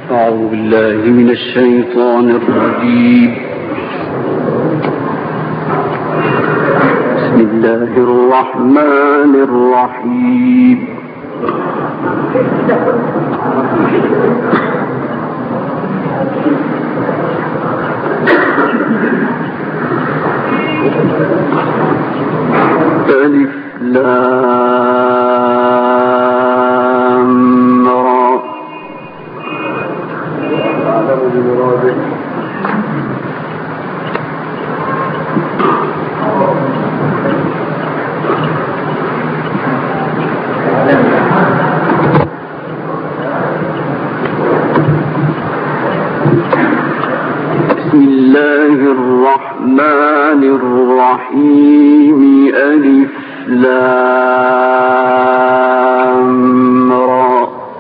أعوذ بالله من الشيطان الرجيم. بسم الله الرحمن الرحيم. ألف لام را. بسم الله الرحمن الرحيم. ألف لام را.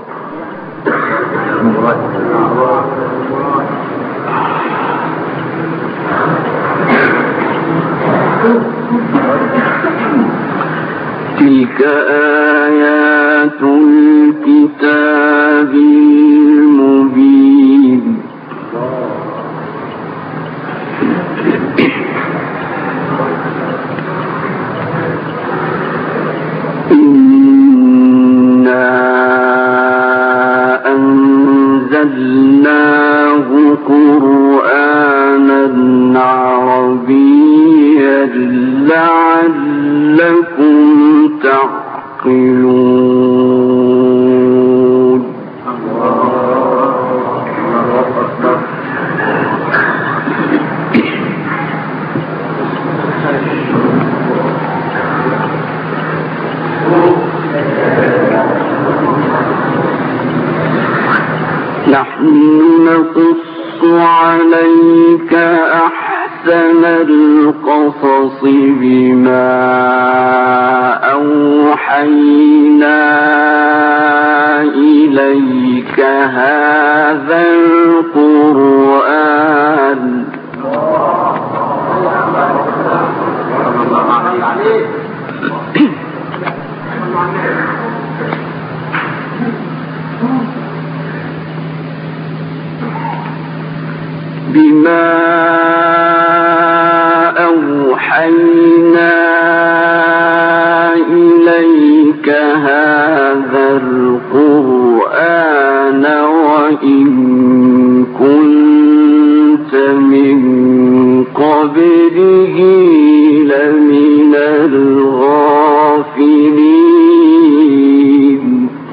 تلك آيات الكتاب المبين. إنا أنزلناه قرآنا عربيا لعلكم تعقلون. نحن نقص عليك أحسن القصص بما أوحينا إليك هذا القرآن بما أوحينا إليك هذا القرآن وإن كنت من قبله لمن الغافلين.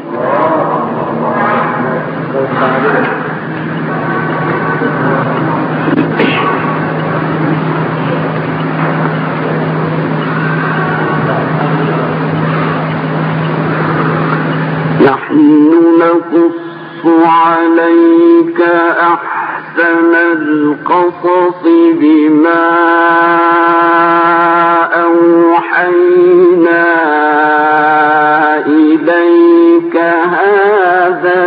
نحن نقص عليك أحسن القصص بما أوحينا إليك هذا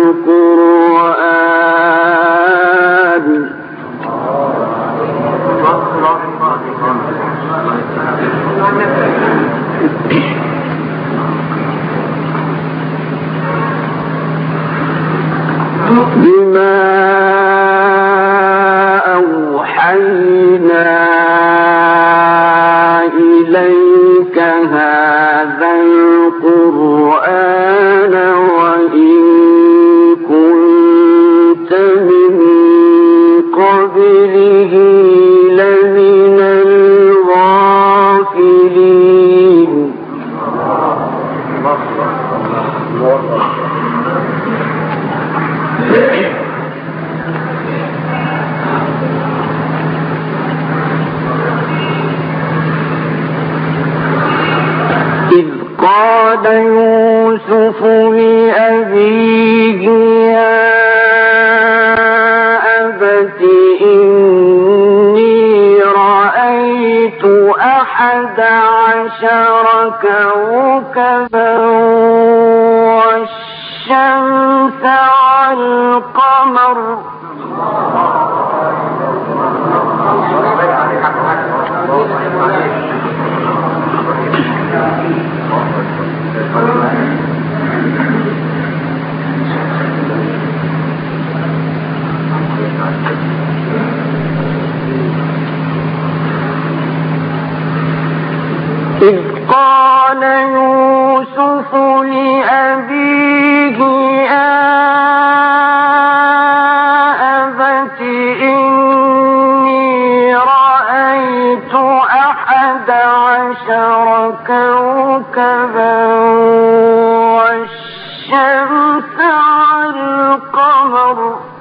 القرآن بما أوحينا إليك هذا القرآن وإن كنت من قبله لمن الغافلين. إذ قال يوسف لأبيه يا أبت إني رأيت 11 كوكبا والشمس والقمر يوسف لأبيه يا أبت إني رأيت 11 كوكبا والشمس والقمر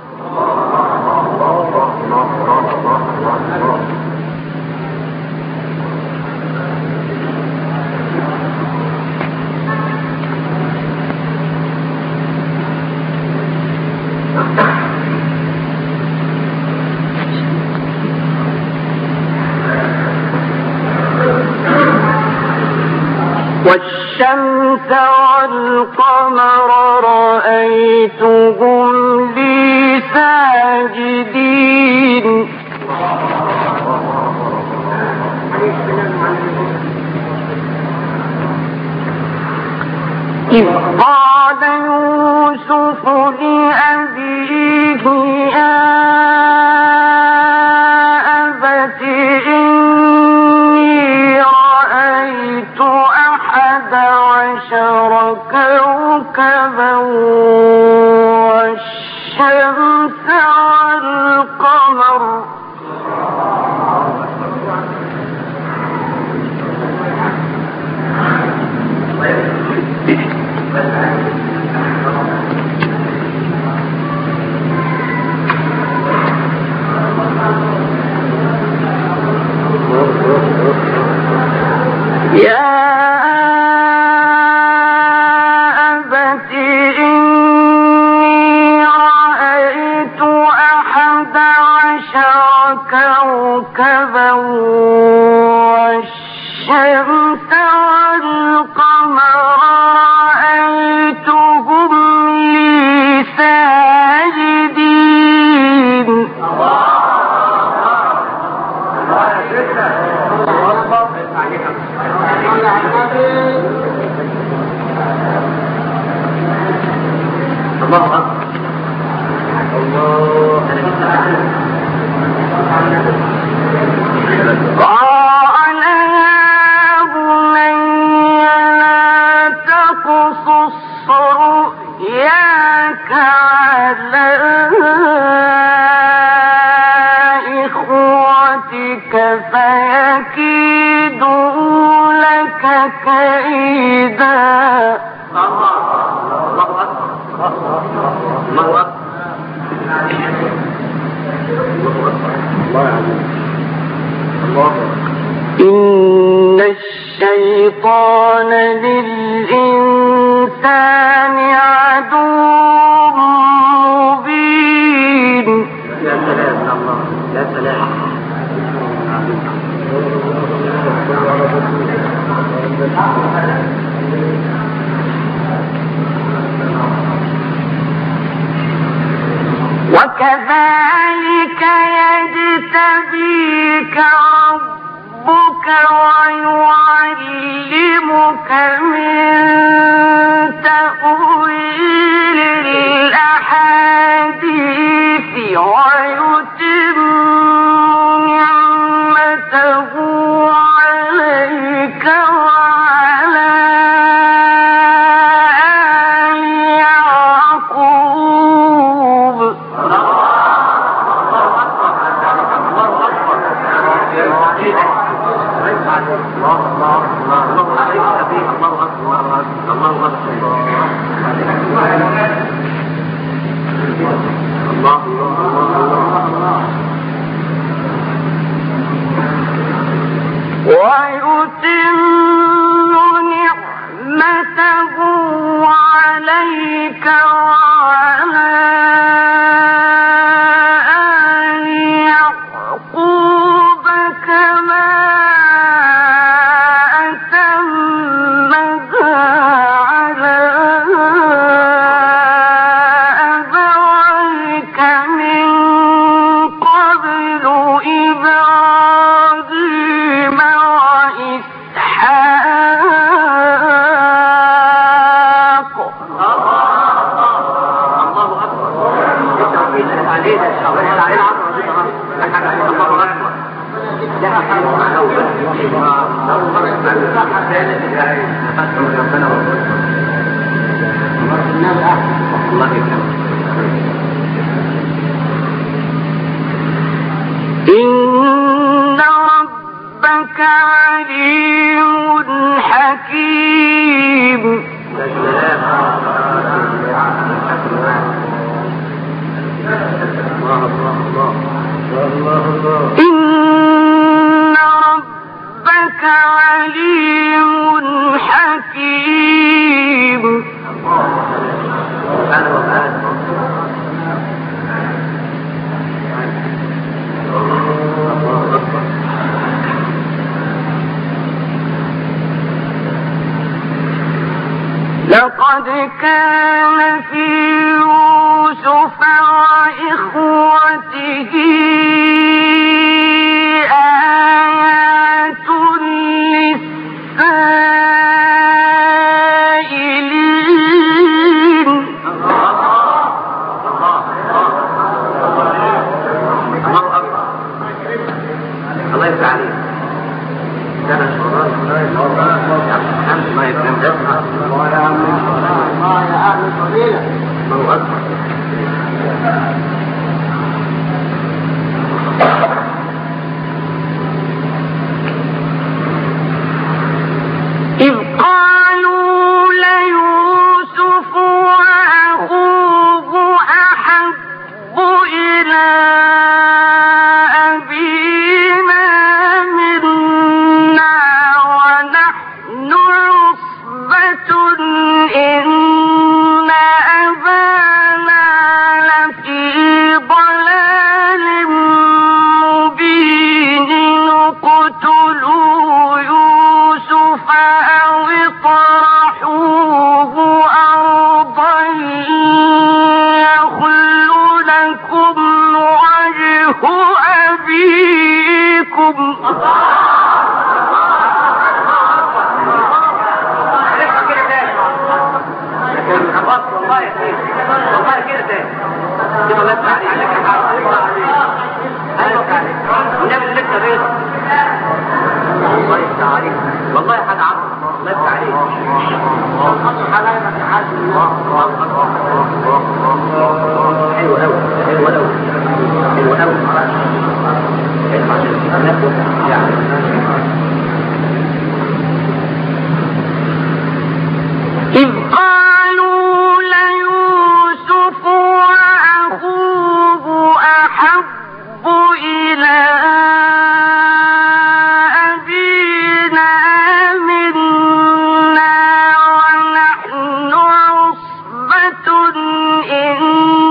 والشمس والقمر رأيتهم لي ساجدين إذ قال يوسف لأبيه يا أبت إني رأيت 11 كوكبا والشمس والقمر يا أبت إني رأيت 11 كوكبا والشمس والقمر رأيتهم لي ساجدين قال يا بني لا تقصص رؤياك على إخوتك فيكيدوا لك كيدا إن الشيطان للإنسان عدو مبين يا سلام يا سلام وكذلك يجتبيك ربك ويعلمك من تأويل الأحاديث ويتم نعمته عليك وعلى آل يعقوب ويتم نعمته عليك وعلى آل يعقوب كما أتمها على أبويك من قبل إبراهيم وإسحاق الله الله يكرمك. إن ربك عليم حكيم. إن ربك عليم حكيم. لقد كان في يوسف وإخوته آيات للسائلين. الله يفتح عليك. الله إذ قالوا ليوسف وأخوه أحب إلى أبينا منا ونحن عصبة إن أبانا لفي ضلال مبين. اقتلوا يوسف أو اطرحوه أرضا يخل لكم وجه أبيكم. والله كده تاني. الله يفتح عليك. والنبي لسه بيض. الله يفتح عليك. والله حاجة عظمة. الله يفتح عليك. حلو قوي. حلو قوي. حلو قوي. إذ قالوا ليوسف وأخوه أحب إلى أبينا منا ونحن عصبة إن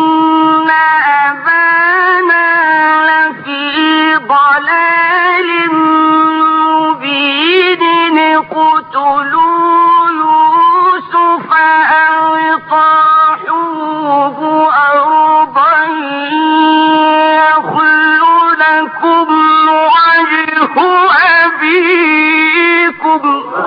أبانا لفي ضلال مبين. اقتلوا يوسف أو اطرحوه أرضا يخل لكم وجه أبيكم.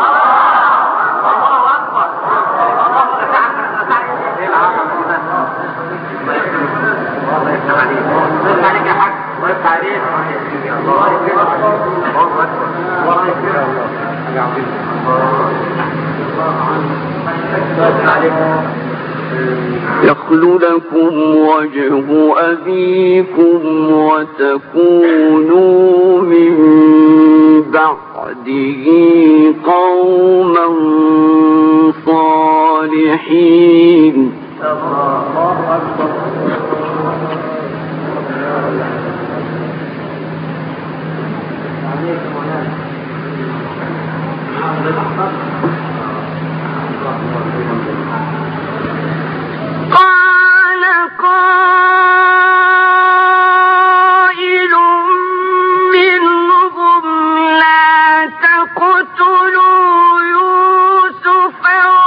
يخل لكم وجه أبيكم وتكونوا من بعده قوما صالحين. قال قائل منهم لا تقتلوا يوسف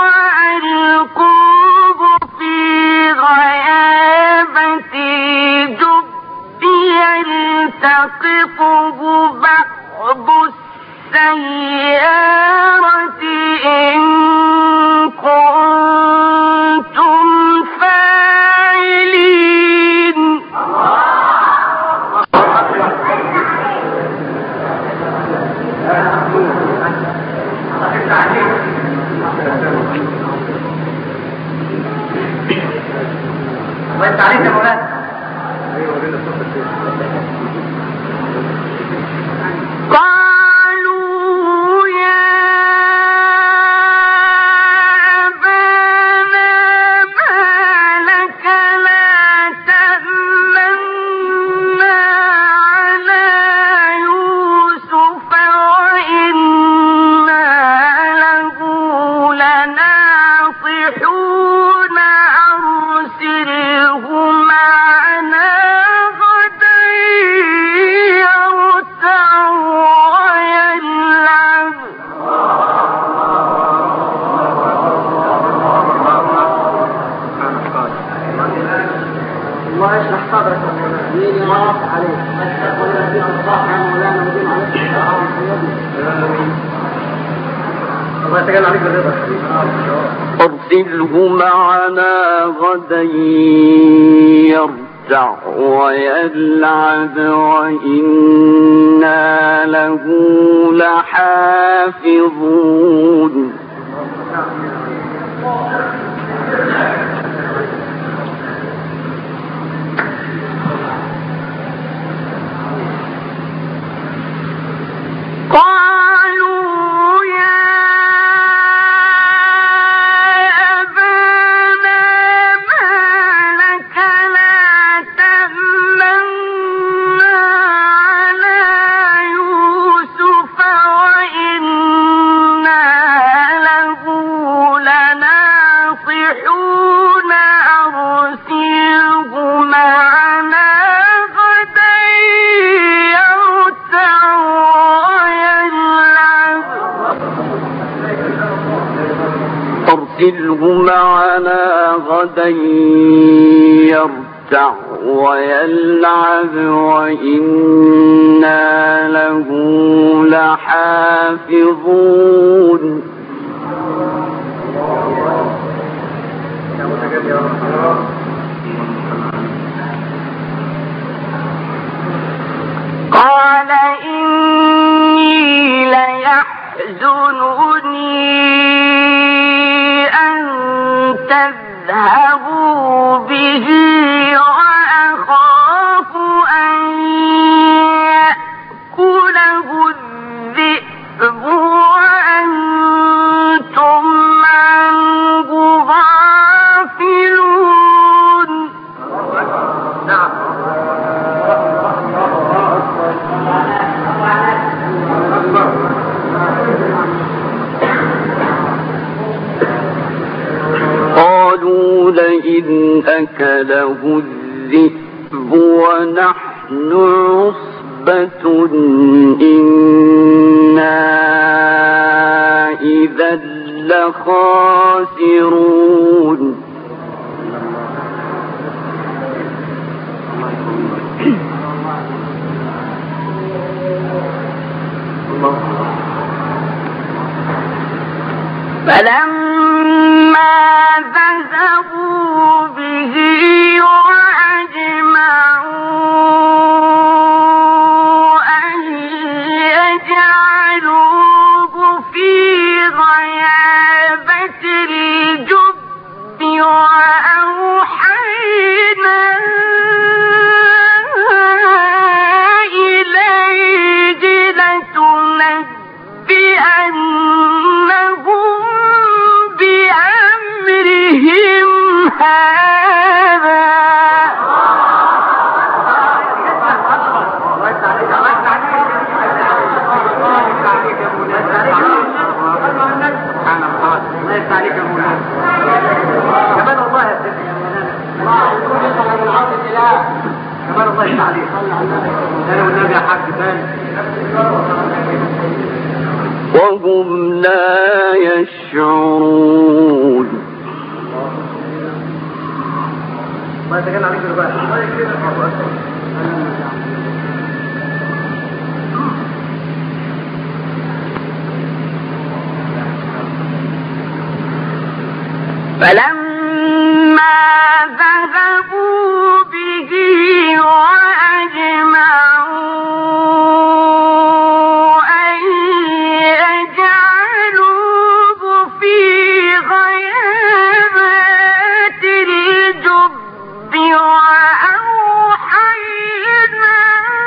وألقوه في غيابة الجب يلتقطه بعض السيارة إن كنتم فاعلين. أرسله معنا غدا يرجع ويلعب وإنا له لحافظون أرسله معنا غدا يرجع ويلعب وإنا له لحافظون قال إني ليحزنني تذهبوا به وأخاف أن يأكله الذئب وأنتم عنه غافلون. نعم. قالوا لئن أكله الذئب ونحن عصبة إنا إذا لخاسرون. فلما ذهبوا به وأجمعوا أن يجعلوه في غيابة الجب وأوحينا إليه لتنبئنهم بأمرهم هذا. كمان الله يا سيدي كمان الله يسعدك انا والنبي يا حاج ثاني وهم لا يشعرون. ما يتكلم عليك دلوقتي فلما ذهبوا به وأجمعوا أن يجعلوه في غيابات الجب وأوحينا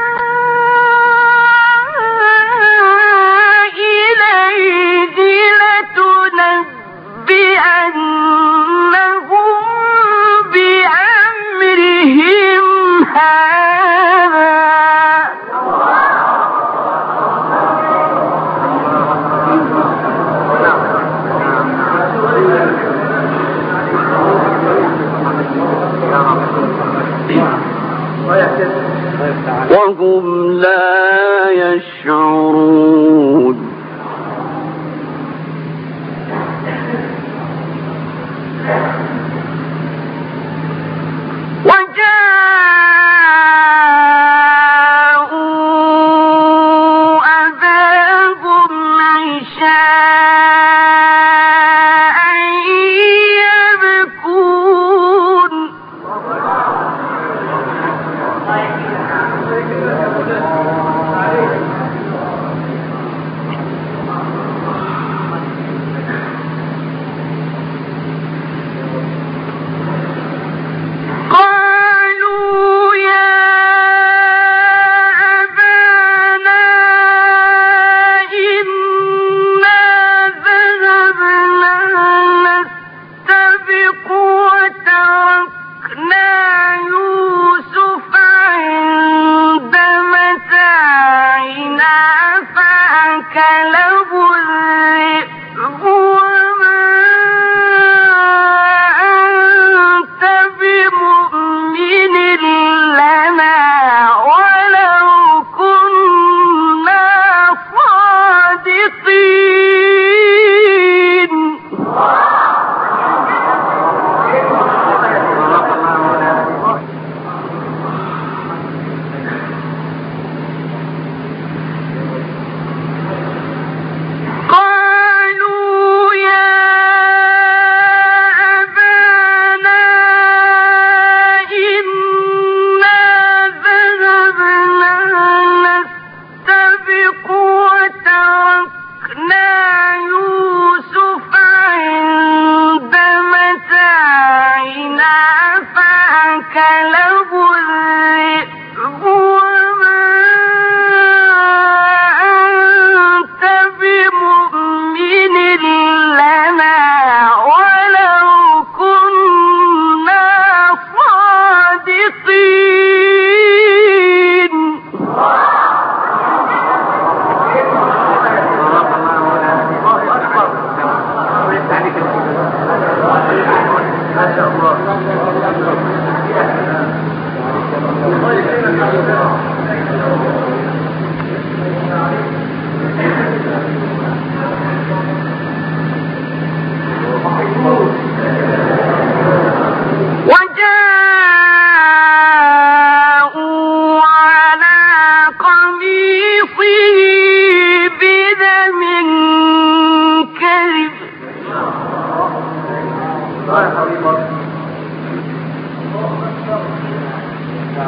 إليه لتنبئنهم بأمرهم هذا. وهم لا يشعرون. وجاء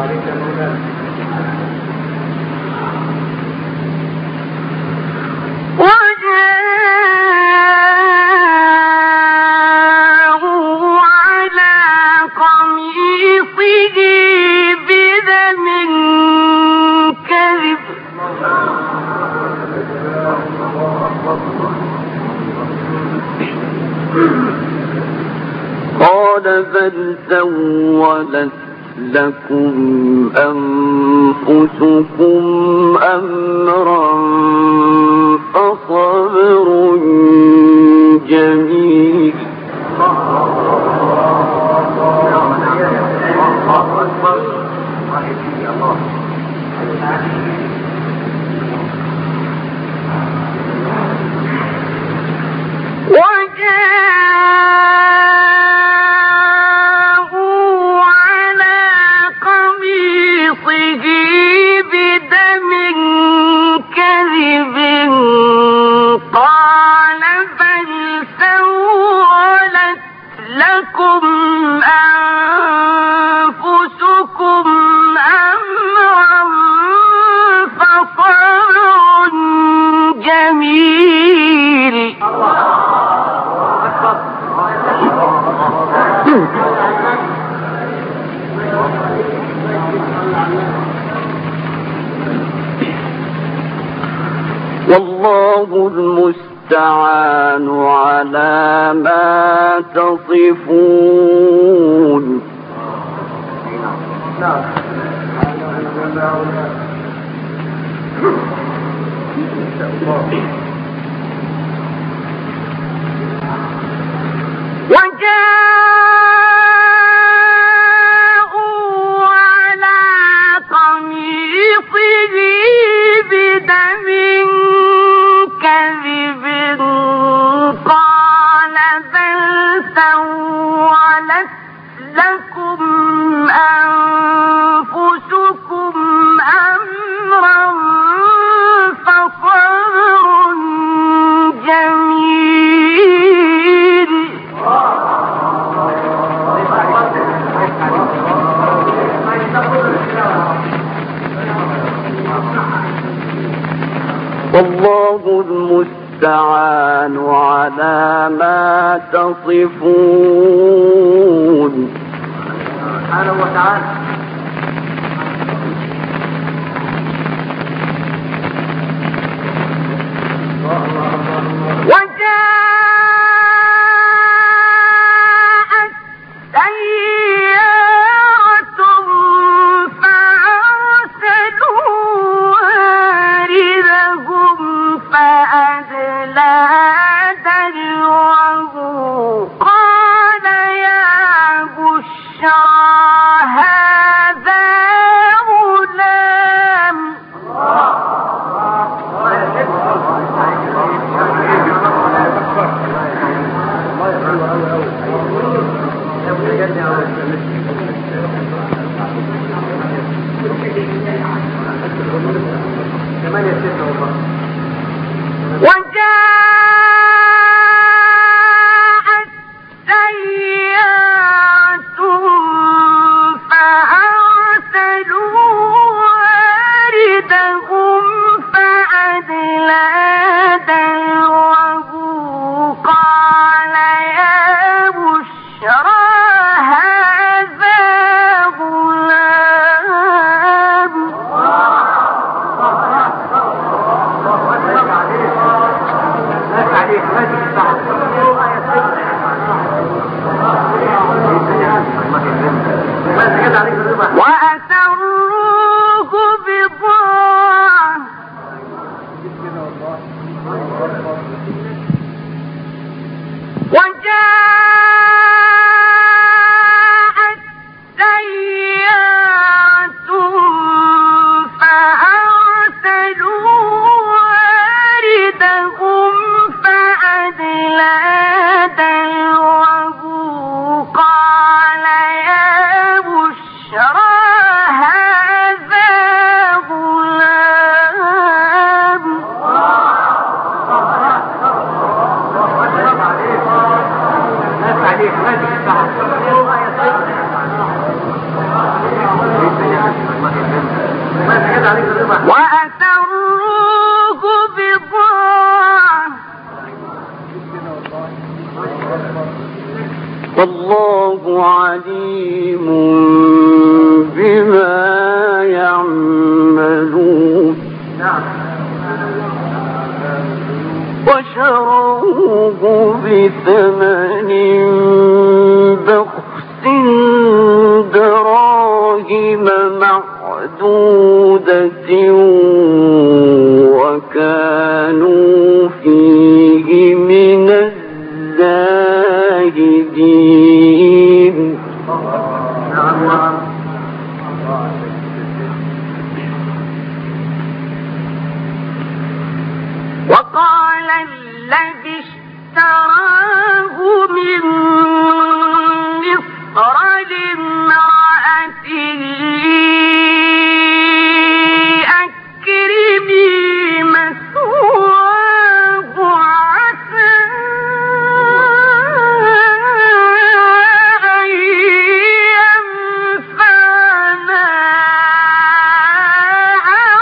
قال بل سولت لكم أنفسكم أمرا فصبر جميل والله المستعان على ما تصفون. والله المستعان على ما تصفون. سبحانه وتعالى. بثمن بخس دراهم معدودة وكانوا فيه من الزاهدين. وقال الذي اشتراه من مصر لامرأته أكرمي مثواه عسى أن ينفعنا أو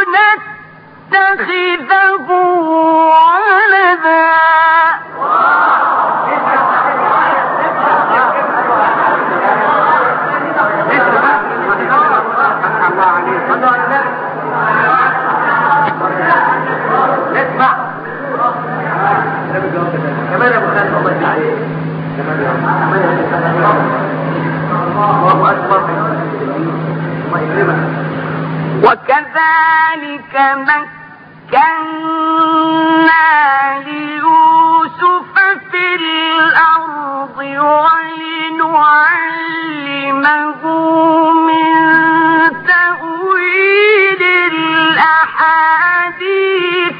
نتخذه ولدا. وكذلك مكنا ليوسف في الأرض ولنعلمه من تأويل الأحاديث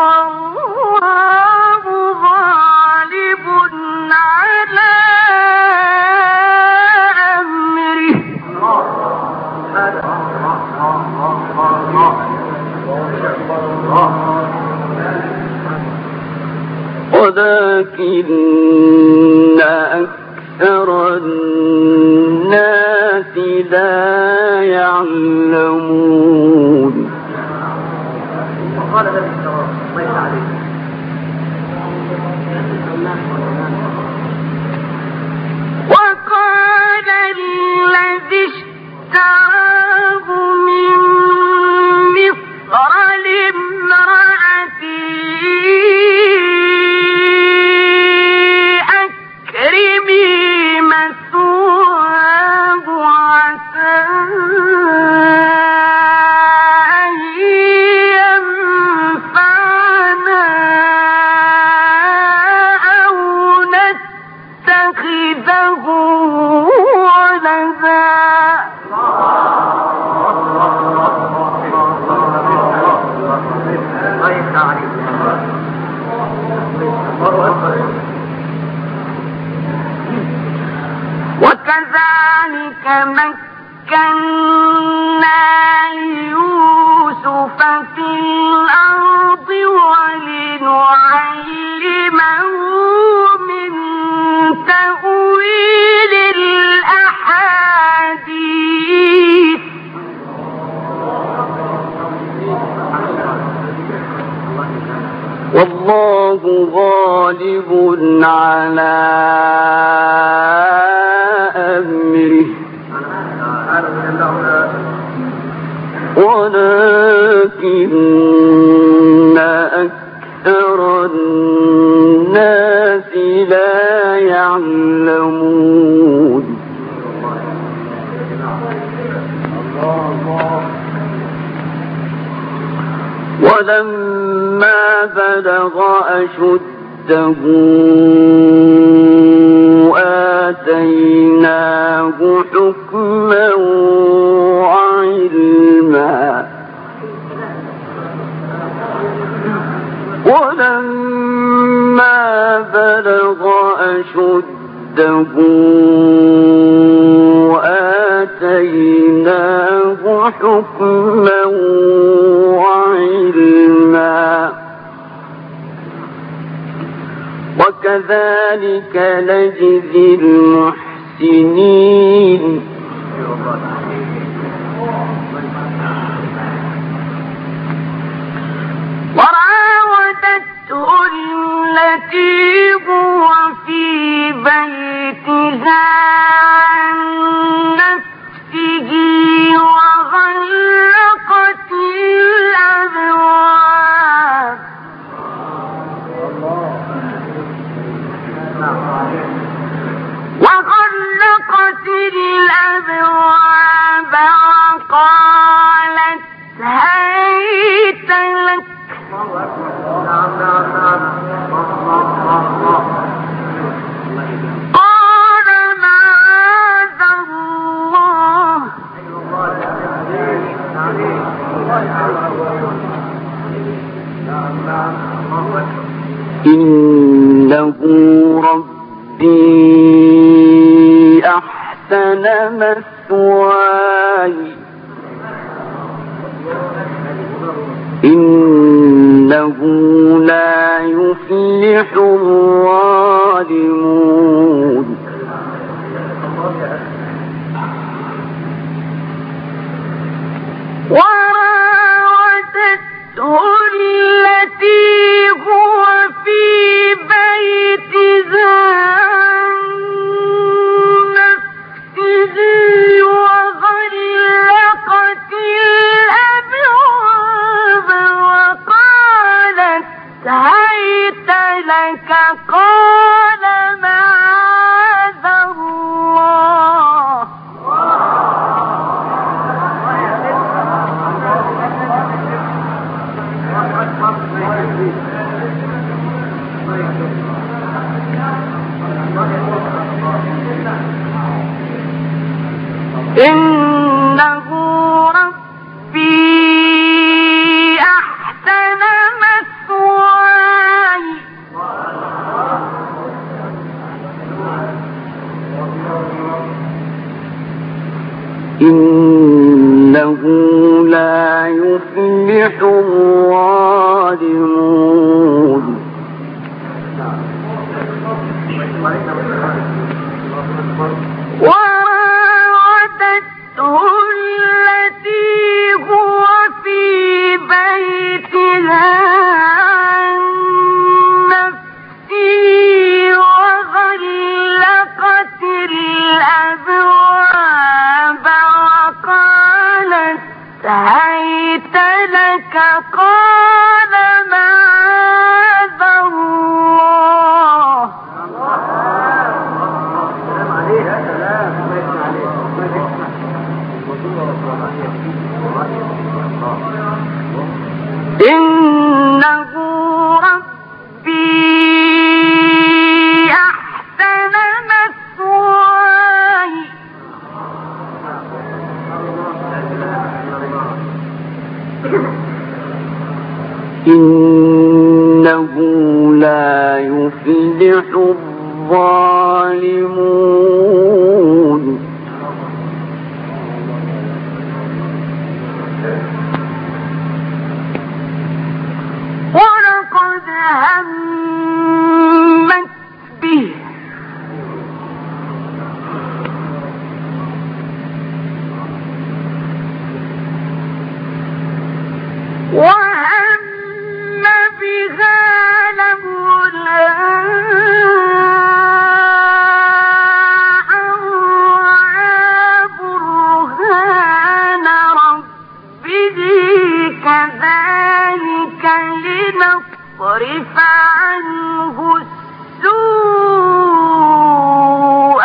والله غالب على أمره ولكن أكثر الناس لا يعلمون. وقال الذي اشتراه ليس عليه وقال الذي اشتراه من مصر لامرأته أكرمي مثواه عسى أن ينفعنا أو نتخذه ولدا. وكذلك مكنا ليوسف في الأرض ولنعلمه من تأويل الأحاديث والله غالب على أمره ولكن أكثر الناس لا يعلمون. ولما بلغ أشده آتيناه حكما وعلما ولما بلغ أشده آتيناه حكما وعلما وكذلك نجزي المحسنين. وراودته التي هو في بيتها عن نفسه وغلقت الأبواب وقالت هيت لك قال معاذ الله إنه ربي أحسن مثواي إنه لا يفلح الظالمون وراودته التي هو في بيتها عن نفسه وغلقت الأبواب وقالت هيت لك قال معاذ الله إنه ربي أحسن مثواي إنه لا يفلح الظالمون وراودته التي هو في بيتها عن نفسه وغلقت الأبواب وقالت هيت لك قال معاذ الله إنه ربي أحسن مثواي إنه لا يفلح الظالمون ولقد همت به وهم بها لولا أن رأى برهان ربه كذلك لنصرف عنه السوء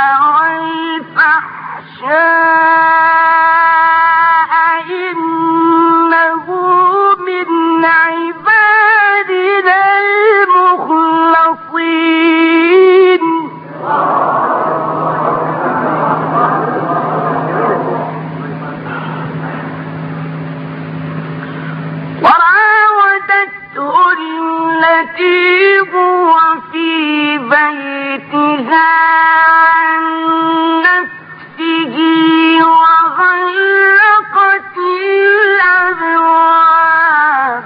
والفحشاء إنه من عبادنا المخلصين وراودته التي هو في بيتها عن نفسه وغلقت الأبواب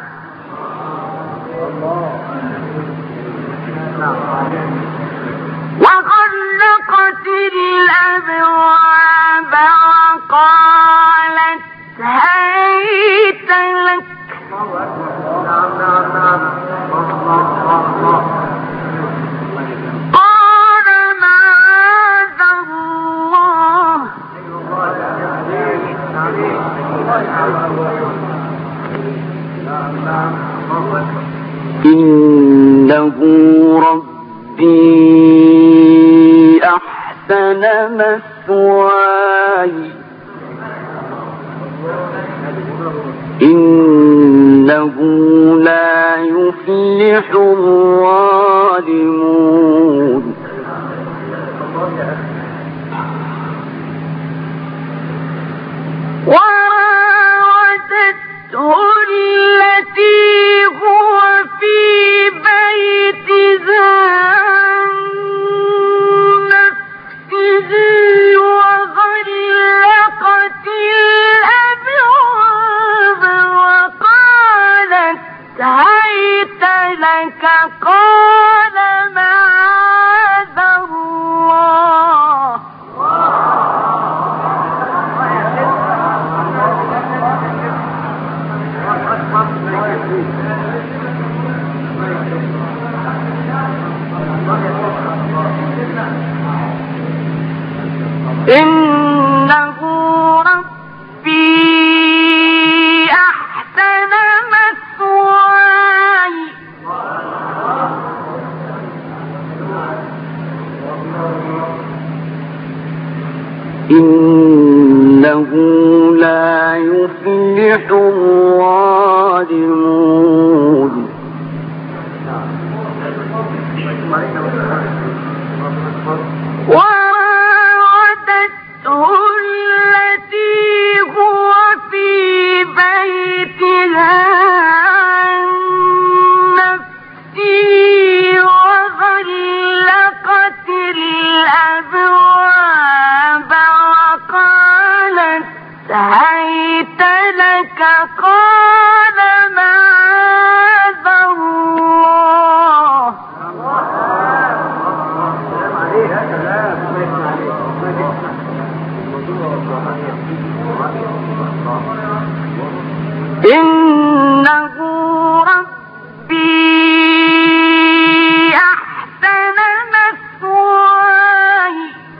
وقالت هيت لك قال معاذ الله إنه ربي أحسن مثواي إنه لا يفلح الظالمون وراودته التي هو في بيتها عن نفسه وغلقت الأبواب وقالت هيت لك قال معاذ الله إنه ربي أحسن مثواي إنه لا يفلح الظالمون وراودته التي هو في بيتها عن نفسه وغلقت الأبواب وقالت هيت لك قال معاذ الله إنه ربي أحسن مثواي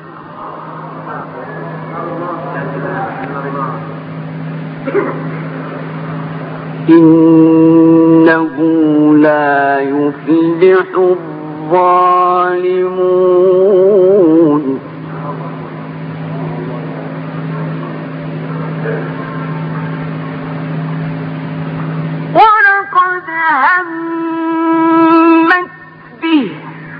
إنه لا يفلح الظالمون ولقد همت به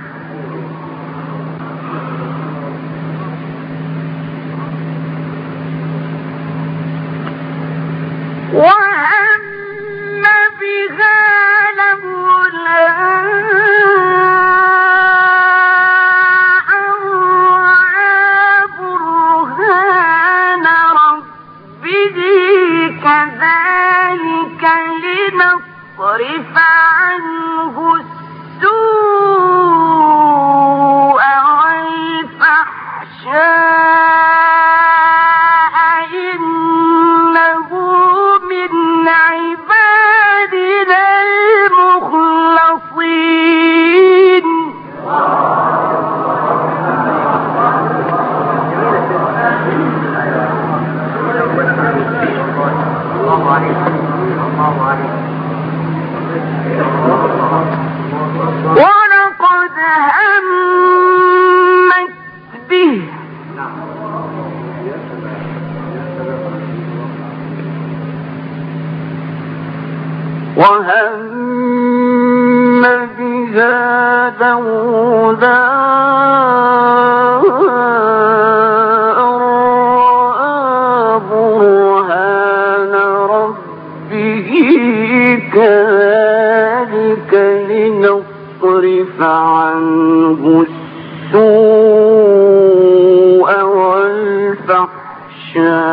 وهم بها لولا أن رأى برهان ربه كذلك لنصرف عنه السوء والفحشاء إنه من عبادنا المخلصين ولقد همت به وهم بها لولا أن رأى برهان ربه كذلك لنصرف عنه السوء والفحشاء